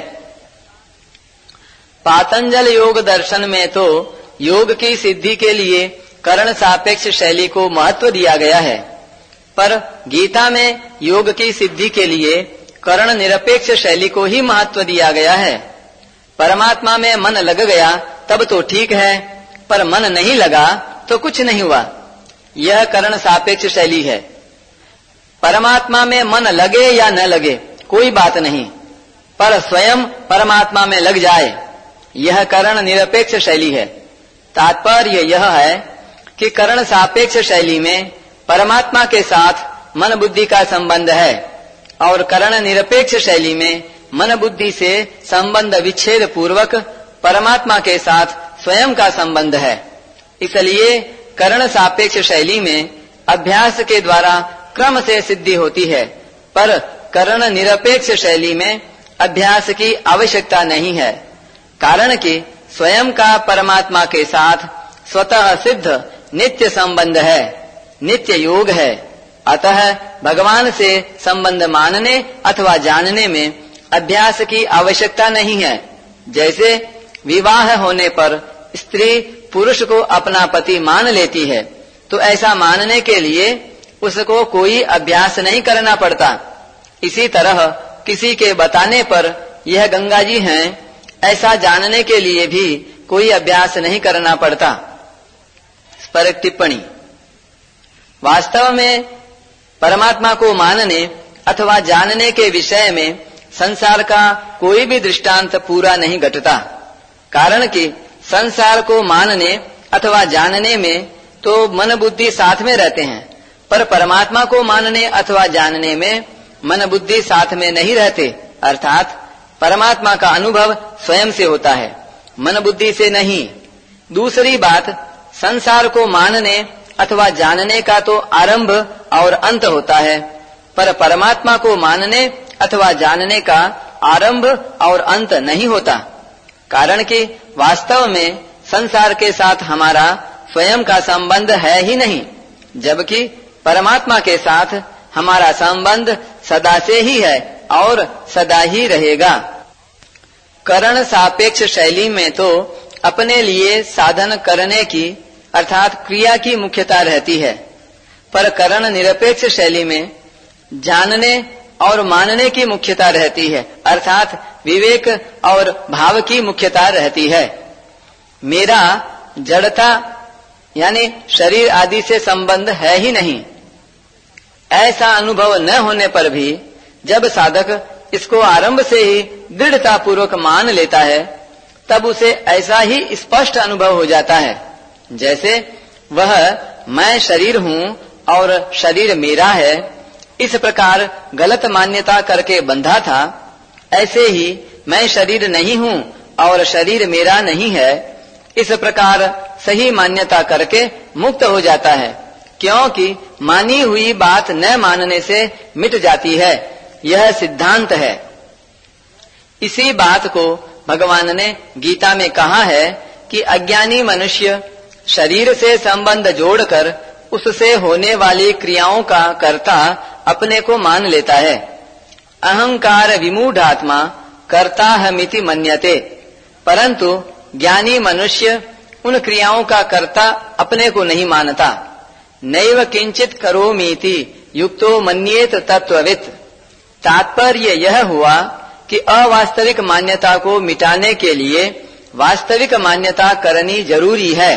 पातंजल योग दर्शन में तो योग की सिद्धि के लिए करण सापेक्ष शैली को महत्व दिया गया है, पर गीता में योग की सिद्धि के लिए करण निरपेक्ष शैली को ही महत्व दिया गया है। परमात्मा में मन लग गया तब तो ठीक है, पर मन नहीं लगा तो कुछ नहीं हुआ। यह करण सापेक्ष शैली है। परमात्मा में मन लगे या न लगे कोई बात नहीं, पर स्वयं परमात्मा में लग जाए, यह करण निरपेक्ष शैली है। तात्पर्य यह है कि करण सापेक्ष शैली में परमात्मा के साथ मन बुद्धि का संबंध है और करण निरपेक्ष शैली में मन बुद्धि से संबंध विच्छेद पूर्वक परमात्मा के साथ स्वयं का संबंध है। इसलिए करण सापेक्ष शैली में अभ्यास के द्वारा क्रम से सिद्धि होती है, पर करण निरपेक्ष शैली में अभ्यास की आवश्यकता नहीं है, कारण कि स्वयं का परमात्मा के साथ स्वतः सिद्ध नित्य संबंध है, नित्य योग है। अतः भगवान से संबंध मानने अथवा जानने में अभ्यास की आवश्यकता नहीं है। जैसे विवाह होने पर स्त्री पुरुष को अपना पति मान लेती है, तो ऐसा मानने के लिए उसको कोई अभ्यास नहीं करना पड़ता। इसी तरह किसी के बताने पर यह गंगा जी हैं ऐसा जानने के लिए भी कोई अभ्यास नहीं करना पड़ता। पर टिप्पणी। वास्तव में परमात्मा को मानने अथवा जानने के विषय में संसार का कोई भी दृष्टांत पूरा नहीं घटता। कारण कि संसार को मानने अथवा जानने में तो मन बुद्धि साथ में रहते हैं, पर परमात्मा को मानने अथवा जानने में मन बुद्धि साथ में नहीं रहते। अर्थात परमात्मा का अनुभव स्वयं से होता है, मन बुद्धि से नहीं। दूसरी बात, संसार को मानने अथवा जानने का तो आरंभ और अंत होता है, पर परमात्मा को मानने अथवा जानने का आरंभ और अंत नहीं होता। कारण कि वास्तव में संसार के साथ हमारा स्वयं का संबंध है ही नहीं, जबकि परमात्मा के साथ हमारा संबंध सदा से ही है और सदा ही रहेगा। करण सापेक्ष शैली में तो अपने लिए साधन करने की अर्थात क्रिया की मुख्यता रहती है, पर करण निरपेक्ष शैली में जानने और मानने की मुख्यता रहती है, अर्थात विवेक और भाव की मुख्यता रहती है। मेरा जड़ता यानी शरीर आदि से संबंध है ही नहीं, ऐसा अनुभव न होने पर भी जब साधक इसको आरंभ से ही दृढ़ता पूर्वक मान लेता है, तब उसे ऐसा ही स्पष्ट अनुभव हो जाता है जैसे वह मैं शरीर हूँ और शरीर मेरा है इस प्रकार गलत मान्यता करके बंधा था, ऐसे ही मैं शरीर नहीं हूँ और शरीर मेरा नहीं है इस प्रकार सही मान्यता करके मुक्त हो जाता है, क्योंकि मानी हुई बात न मानने से मिट जाती है। यह सिद्धांत है। इसी बात को भगवान ने गीता में कहा है कि अज्ञानी मनुष्य शरीर से संबंध जोड़कर उससे होने वाली क्रियाओं का कर्ता अपने को मान लेता है। अहंकार विमूढ़ात्मा कर्ताहमिति मन्यते, परंतु ज्ञानी मनुष्य उन क्रियाओं का कर्ता अपने को नहीं मानता। नैव किंचित करोमीति युक्तो मन्येत तत्ववित्। तात्पर्य यह हुआ कि अवास्तविक मान्यता को मिटाने के लिए वास्तविक मान्यता करनी जरूरी है।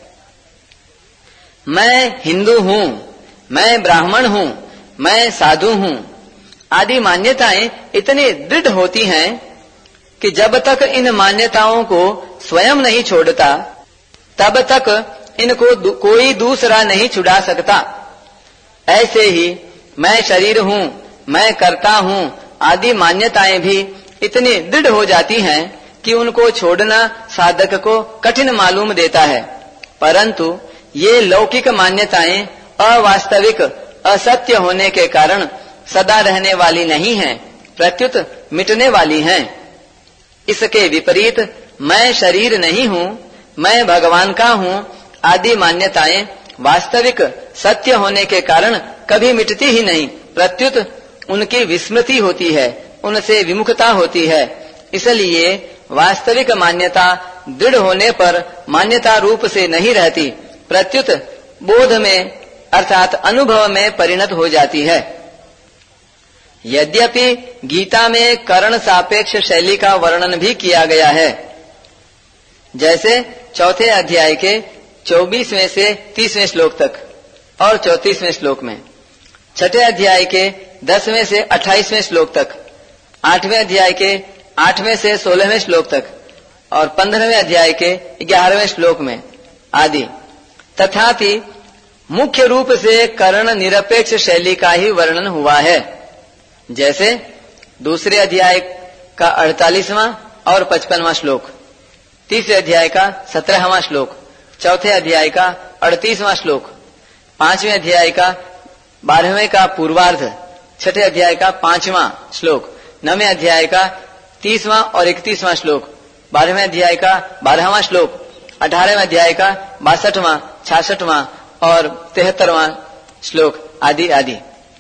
मैं हिंदू हूँ, मैं ब्राह्मण हूँ, मैं साधु हूँ आदि मान्यताएं इतनी दृढ़ होती हैं कि जब तक इन मान्यताओं को स्वयं नहीं छोड़ता तब तक इनको कोई दूसरा नहीं छुड़ा सकता। ऐसे ही मैं शरीर हूँ, मैं करता हूँ आदि मान्यताएं भी इतनी दृढ़ हो जाती हैं कि उनको छोड़ना साधक को कठिन मालूम देता है। परंतु ये लौकिक मान्यताएं अवास्तविक असत्य होने के कारण सदा रहने वाली नहीं हैं, प्रत्युत मिटने वाली हैं। इसके विपरीत मैं शरीर नहीं हूँ, मैं भगवान का हूँ आदि मान्यताएं वास्तविक सत्य होने के कारण कभी मिटती ही नहीं, प्रत्युत उनकी विस्मृति होती है, उनसे विमुखता होती है। इसलिए वास्तविक मान्यता दृढ़ होने पर मान्यता रूप से नहीं रहती, प्रत्युत बोध में अर्थात अनुभव में परिणत हो जाती है। यद्यपि गीता में करण सापेक्ष शैली का वर्णन भी किया गया है, जैसे चौथे अध्याय के 24वें से 30वें श्लोक तक और 34वें श्लोक में, छठे अध्याय के 10वें से 28वें श्लोक तक, 8वें अध्याय के 8वें से 16वें श्लोक तक और 15वें अध्याय के 11वें श्लोक में आदि। तथापि मुख्य रूप से करण निरपेक्ष शैली का ही वर्णन हुआ है, जैसे दूसरे अध्याय का 48वां और 55वां श्लोक, तीसरे अध्याय का 17वां श्लोक, चौथे अध्याय का 38वां श्लोक, 5वें अध्याय का 12वें का पूर्वार्ध, छठे अध्याय का 5वां श्लोक, 9वें अध्याय का 30वां और 31वां श्लोक, 12वें अध्याय का 12वां श्लोक, 18वें अध्याय का 62वां, 66वां और 73वां श्लोक आदि आदि।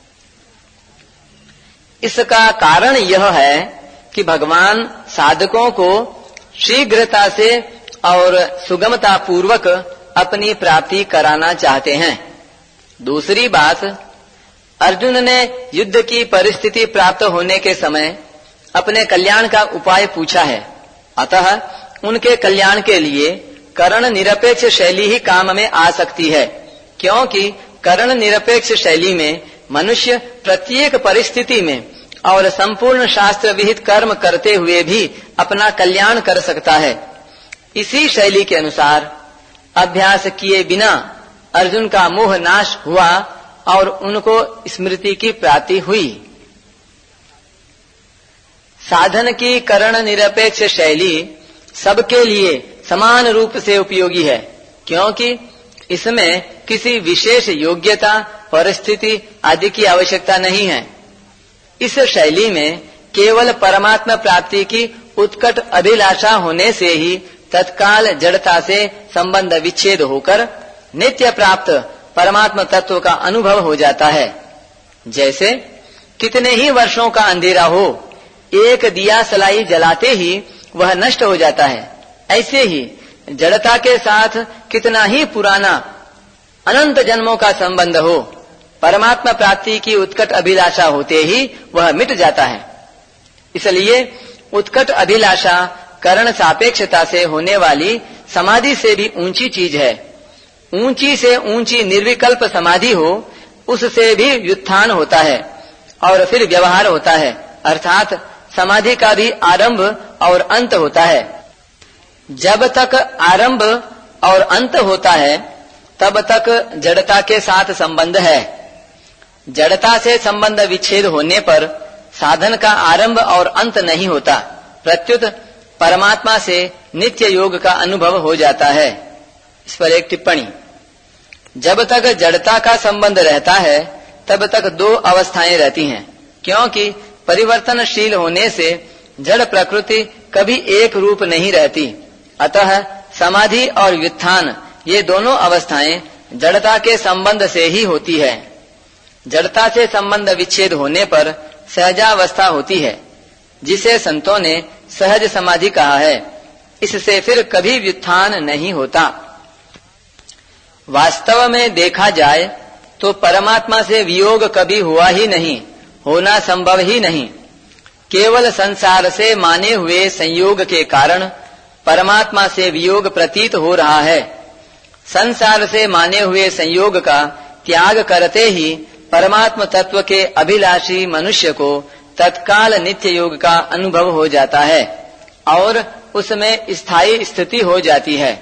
इसका कारण यह है कि भगवान साधकों को शीघ्रता से और सुगमता पूर्वक अपनी प्राप्ति कराना चाहते हैं। दूसरी बात, अर्जुन ने युद्ध की परिस्थिति प्राप्त होने के समय अपने कल्याण का उपाय पूछा है, अतः उनके कल्याण के लिए करण निरपेक्ष शैली ही काम में आ सकती है, क्योंकि करण निरपेक्ष शैली में मनुष्य प्रत्येक परिस्थिति में और संपूर्ण शास्त्र विहित कर्म करते हुए भी अपना कल्याण कर सकता है। इसी शैली के अनुसार अभ्यास किए बिना अर्जुन का मोह नाश हुआ और उनको स्मृति की प्राप्ति हुई। साधन की करण निरपेक्ष शैली सबके लिए समान रूप से उपयोगी है, क्योंकि इसमें किसी विशेष योग्यता, परिस्थिति आदि की आवश्यकता नहीं है। इस शैली में केवल परमात्मा प्राप्ति की उत्कट अभिलाषा होने से ही तत्काल जड़ता से संबंध विच्छेद होकर नित्य प्राप्त परमात्मा तत्व का अनुभव हो जाता है। जैसे कितने ही वर्षों का अंधेरा हो, एक दिया सलाई जलाते ही वह नष्ट हो जाता है, ऐसे ही जड़ता के साथ कितना ही पुराना अनंत जन्मों का संबंध हो, परमात्मा प्राप्ति की उत्कट अभिलाषा होते ही वह मिट जाता है। इसलिए उत्कट अभिलाषा करण सापेक्षता से होने वाली समाधि से भी ऊंची चीज है। ऊंची से ऊंची निर्विकल्प समाधि हो, उससे भी व्युत्थान होता है और फिर व्यवहार होता है, अर्थात समाधि का भी आरंभ और अंत होता है। जब तक आरंभ और अंत होता है तब तक जड़ता के साथ संबंध है। जड़ता से संबंध विच्छेद होने पर साधन का आरंभ और अंत नहीं होता, प्रत्युत परमात्मा से नित्य योग का अनुभव हो जाता है। इस पर एक टिप्पणी। जब तक जड़ता का संबंध रहता है तब तक दो अवस्थाएं रहती हैं, क्योंकि परिवर्तनशील होने से जड़ प्रकृति कभी एक रूप नहीं रहती। अतः समाधि और व्युत्थान ये दोनों अवस्थाएं जड़ता के संबंध से ही होती है। जड़ता से संबंध विच्छेद होने पर सहजावस्था होती है, जिसे संतों ने सहज समाधि कहा है। इससे फिर कभी व्युत्थान नहीं होता। वास्तव में देखा जाए तो परमात्मा से वियोग कभी हुआ ही नहीं, होना संभव ही नहीं। केवल संसार से माने हुए संयोग के कारण परमात्मा से वियोग प्रतीत हो रहा है। संसार से माने हुए संयोग का त्याग करते ही परमात्म तत्व के अभिलाषी मनुष्य को तत्काल नित्य योग का अनुभव हो जाता है और उसमें स्थायी स्थिति हो जाती है।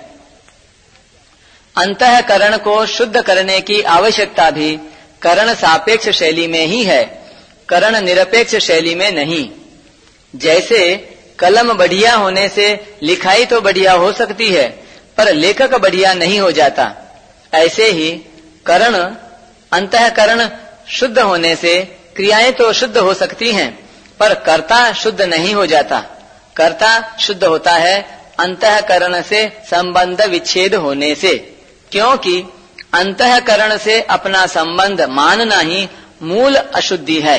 अंतःकरण को शुद्ध करने की आवश्यकता भी करण सापेक्ष शैली में ही है, करण निरपेक्ष शैली में नहीं। जैसे कलम बढ़िया होने से लिखाई तो बढ़िया हो सकती है, पर लेखक बढ़िया नहीं हो जाता, ऐसे ही करण अंतःकरण शुद्ध होने से क्रियाएं तो शुद्ध हो सकती हैं, पर कर्ता शुद्ध नहीं हो जाता। कर्ता शुद्ध होता है अंतःकरण से संबंध विच्छेद होने से, क्योंकि अंतःकरण से अपना संबंध मानना ही मूल अशुद्धि है।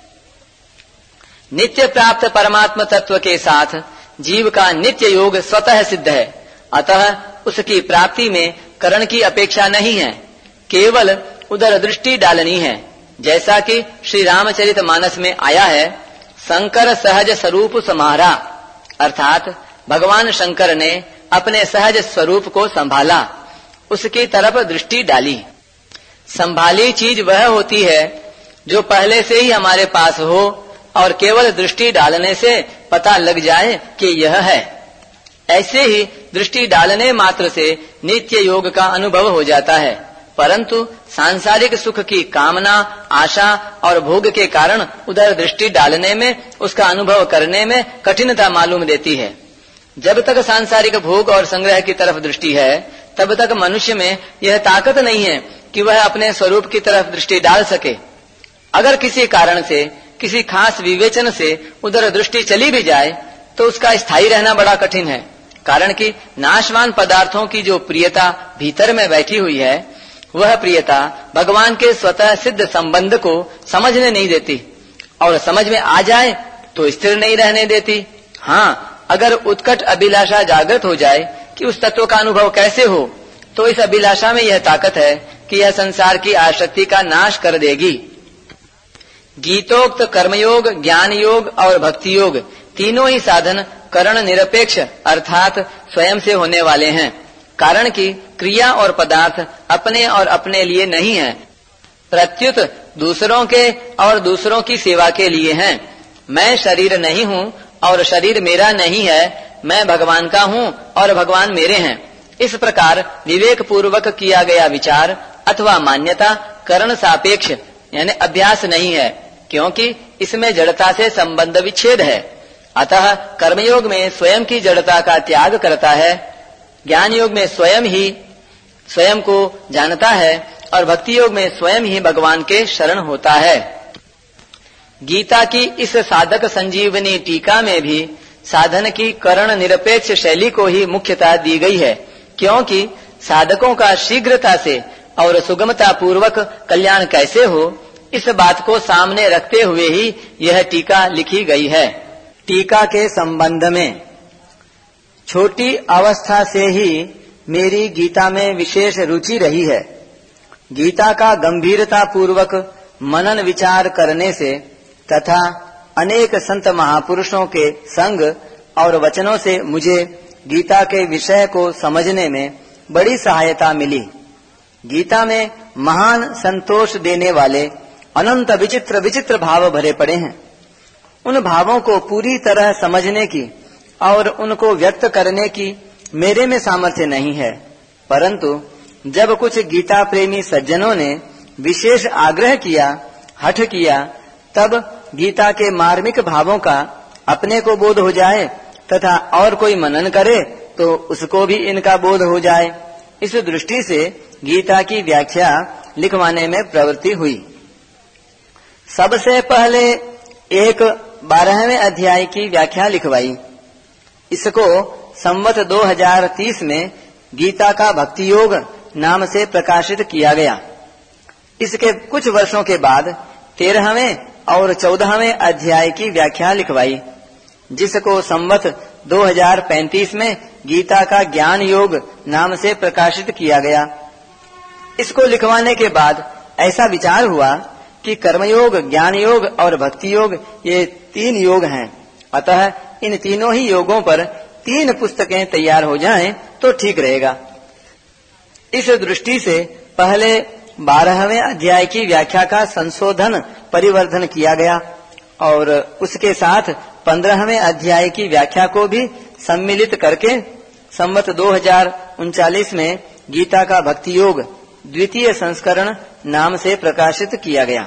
नित्य प्राप्त परमात्म तत्व के साथ जीव का नित्य योग स्वतः सिद्ध है, अतः उसकी प्राप्ति में करण की अपेक्षा नहीं है, केवल उधर दृष्टि डालनी है। जैसा कि श्री रामचरितमानस में आया है, शंकर सहज स्वरूप समारा, अर्थात भगवान शंकर ने अपने सहज स्वरूप को संभाला, उसकी तरफ दृष्टि डाली। संभाली चीज वह होती है जो पहले से ही हमारे पास हो और केवल दृष्टि डालने से पता लग जाए कि यह है। ऐसे ही दृष्टि डालने मात्र से नित्य योग का अनुभव हो जाता है, परंतु सांसारिक सुख की कामना, आशा और भोग के कारण उधर दृष्टि डालने में, उसका अनुभव करने में कठिनता मालूम देती है। जब तक सांसारिक भोग और संग्रह की तरफ दृष्टि है, तब तक मनुष्य में यह ताकत नहीं है कि वह अपने स्वरूप की तरफ दृष्टि डाल सके। अगर किसी कारण से, किसी खास विवेचन से उधर दृष्टि चली भी जाए तो उसका स्थायी रहना बड़ा कठिन है, कारण कि नाशवान पदार्थों की जो प्रियता भीतर में बैठी हुई है, वह प्रियता भगवान के स्वतः सिद्ध संबंध को समझने नहीं देती, और समझ में आ जाए तो स्थिर नहीं रहने देती। हाँ, अगर उत्कट अभिलाषा जागृत हो जाए कि उस तत्व का अनुभव कैसे हो, तो इस अभिलाषा में यह ताकत है कि यह संसार की आसक्ति का नाश कर देगी। गीतोक्त कर्मयोग, ज्ञान योग और भक्ति योग तीनों ही साधन करण निरपेक्ष अर्थात स्वयं से होने वाले हैं, कारण कि क्रिया और पदार्थ अपने और अपने लिए नहीं है, प्रत्युत दूसरों के और दूसरों की सेवा के लिए हैं। मैं शरीर नहीं हूँ और शरीर मेरा नहीं है, मैं भगवान का हूँ और भगवान मेरे हैं। इस प्रकार विवेक पूर्वक किया गया विचार अथवा मान्यता करण सापेक्ष यानी अभ्यास नहीं है, क्योंकि इसमें जड़ता से संबंध विच्छेद है। अतः कर्मयोग में स्वयं की जड़ता का त्याग करता है, ज्ञान योग में स्वयं ही स्वयं को जानता है और भक्ति योग में स्वयं ही भगवान के शरण होता है। गीता की इस साधक संजीवनी टीका में भी साधन की करण निरपेक्ष शैली को ही मुख्यता दी गई है, क्योंकि साधकों का शीघ्रता से और सुगमता पूर्वक कल्याण कैसे हो, इस बात को सामने रखते हुए ही यह टीका लिखी गई है। टीका के संबंध में, छोटी अवस्था से ही मेरी गीता में विशेष रुचि रही है। गीता का गंभीरता पूर्वक मनन विचार करने से तथा अनेक संत महापुरुषों के संग और वचनों से मुझे गीता के विषय को समझने में बड़ी सहायता मिली। गीता में महान संतोष देने वाले अनंत विचित्र विचित्र भाव भरे पड़े हैं। उन भावों को पूरी तरह समझने की और उनको व्यक्त करने की मेरे में सामर्थ्य नहीं है, परंतु जब कुछ गीता प्रेमी सज्जनों ने विशेष आग्रह किया, हठ किया, तब गीता के मार्मिक भावों का अपने को बोध हो जाए तथा और कोई मनन करे तो उसको भी इनका बोध हो जाए। इस दृष्टि से गीता की व्याख्या लिखवाने में प्रवृत्ति हुई। सबसे पहले एक 12वें अध्याय की व्याख्या लिखवाई। इसको संवत 2030 में गीता का भक्ति योग नाम से प्रकाशित किया गया। इसके कुछ वर्षों के बाद 13वें और 14वें अध्याय की व्याख्या लिखवाई, जिसको संवत 2035 में गीता का ज्ञान योग नाम से प्रकाशित किया गया। इसको लिखवाने के बाद ऐसा विचार हुआ कि कर्मयोग, ज्ञान योग और भक्ति योग ये 3 योग हैं, अतः इन तीनों ही योगों पर 3 पुस्तकें तैयार हो जाएं तो ठीक रहेगा। इस दृष्टि से पहले 12वें अध्याय की व्याख्या का संशोधन परिवर्धन किया गया और उसके साथ 15वें अध्याय की व्याख्या को भी सम्मिलित करके संवत 2039 में गीता का भक्ति योग द्वितीय संस्करण नाम से प्रकाशित किया गया।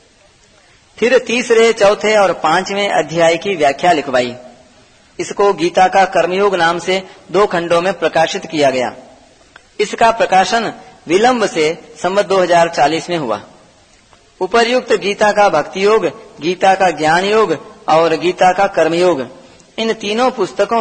फिर तीसरे, चौथे और 5वें अध्याय की व्याख्या लिखवाई। इसको गीता का कर्मयोग नाम से 2 खंडों में प्रकाशित किया गया। इसका प्रकाशन विलंब से संवत 2040 में हुआ। उपर्युक्त गीता का भक्ति योग, गीता का ज्ञान योग और गीता का कर्मयोग, इन तीनों पुस्तकों